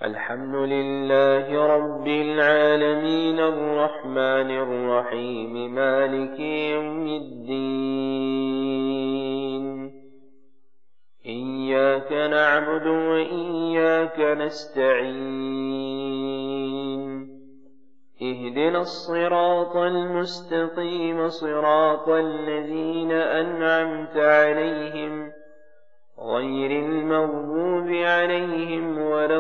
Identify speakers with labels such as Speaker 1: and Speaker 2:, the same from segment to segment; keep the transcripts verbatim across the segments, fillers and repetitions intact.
Speaker 1: الحمد لله رب العالمين الرحمن الرحيم مالك يوم الدين إياك نعبد وإياك نستعين اهدنا الصراط المستقيم صراط الذين أنعمت عليهم غير المغضوب عليهم ولا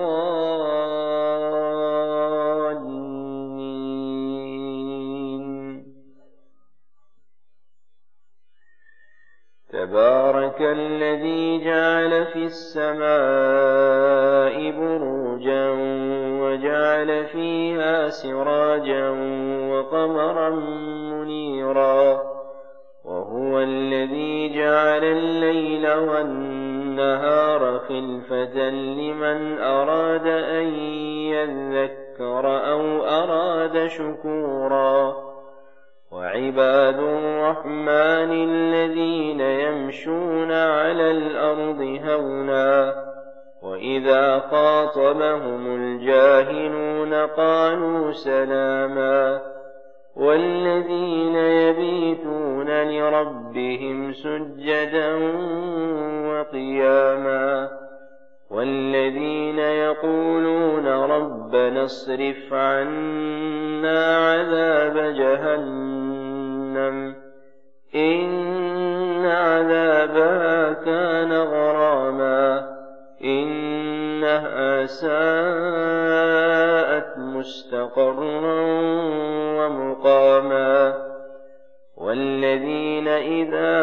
Speaker 1: الضالين. تبارك الذي جعل في السماء بروجا وجعل فيها سراجا وقمرا منيرا، وهو الذي جعل الليل والنهار خلفة لمن أراد أن يذكر أو أراد شكورا. وعباد الرحمن الذين يمشون على الأرض هونا وإذا خاطبهم الجاهلون قالوا سلاما، والذين يبيتون لربهم سجدا وقياما، والذين يقولون ربنا اصرف عنا عذاب جهنم إن عذابها كان غراما إنها ساءت مستقرا ومقاما. والذين إذا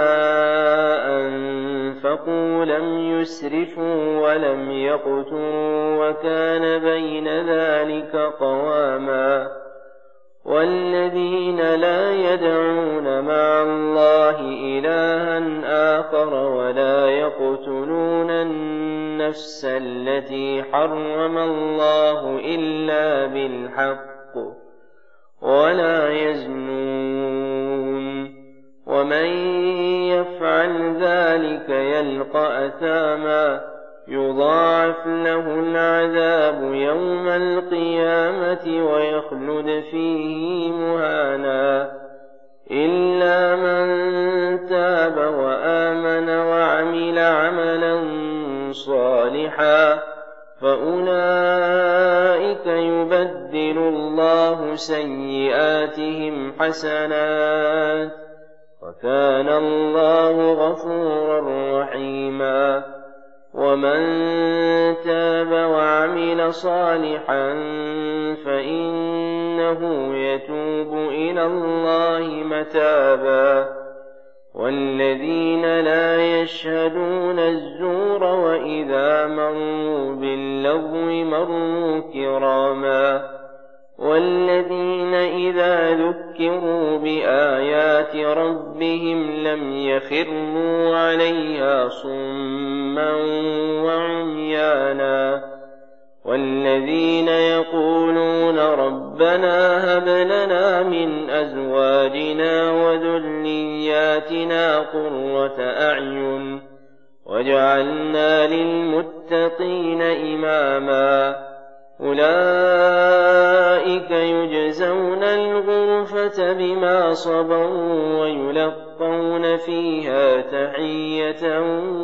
Speaker 1: أنفقوا لم يسرفوا ولم يقتروا وكان بين ذلك قواما. والذين لا يدعون مع الله إلها آخر ولا يقتلون النفس التي حرم الله إلا بالحق ولا يزنون، ومن يفعل ذلك يلقى أثاما يضاعف له العذاب يوم القيامة ويخلد فيه مهانا، إلا من تاب وآمن وعمل عملا صالحا فأولئك يبدل الله سيئاتهم حسنات وكان الله غفورا رحيما. ومن تاب وعمل صالحا فإنه يتوب إلى الله متابا. والذين لا يشهدون الزور وإذا مروا باللغو مروا كراما. والذين إذا ذكروا بآيات ربهم لم يخروا عليها صما وعميانا. والذين يقولون ربنا هب لنا من أزواجنا وذرياتنا قرة أعين واجعلنا للمتقين إماما. أولئك يجزون الغرفة بما صبروا ويلقون فيها تحية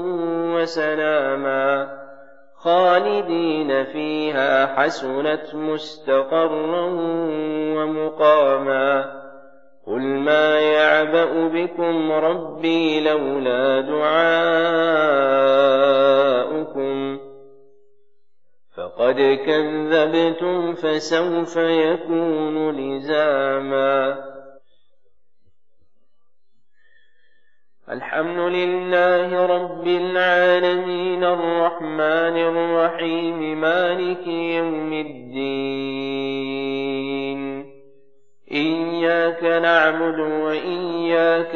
Speaker 1: وسلاما خالدين فيها حسنت مستقرا ومقاما. قل ما يعبأ بكم ربي لولا دعاؤكم فقد كذبتم فسوف يكون لزاما. الحمد لله رب العالمين الرحمن الرحيم مالك يوم الدين إياك نعبد وإياك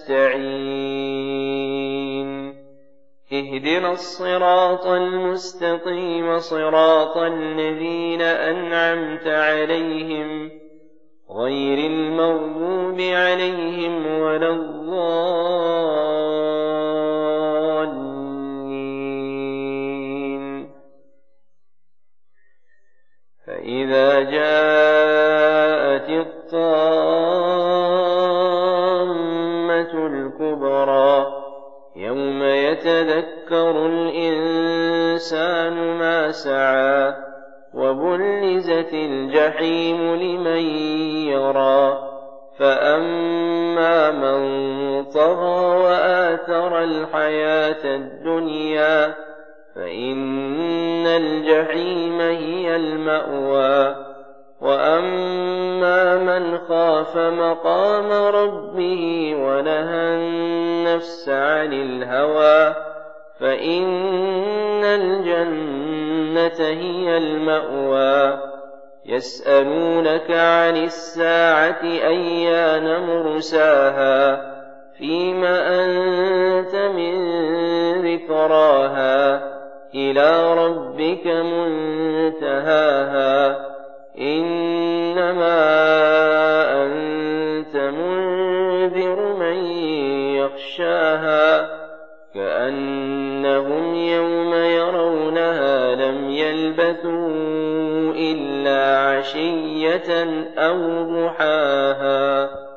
Speaker 1: نستعين اهدنا الصراط المستقيم صراط الذين أنعمت عليهم غير المغضوب عليهم ولا الضالين. فإذا جاءت الطامة الكبرى يوم يتذكر الإنسان ما سعى وبرزت الجحيم لمن يرى فأما من طغى وآثر الحياة الدنيا فإن الجحيم هي المأوى وأما من خاف مقام ربه ونهى النفس عن الهوى فإن الجنة هي المأوى يسألونك عن الساعة أيان مرساها فيم أنت من ذكراها إلى ربك منتهاها إنما أنت منذر من يخشاها كأنهم يوم يرونها لم يلبثوا إلا عشية أو ضحاها.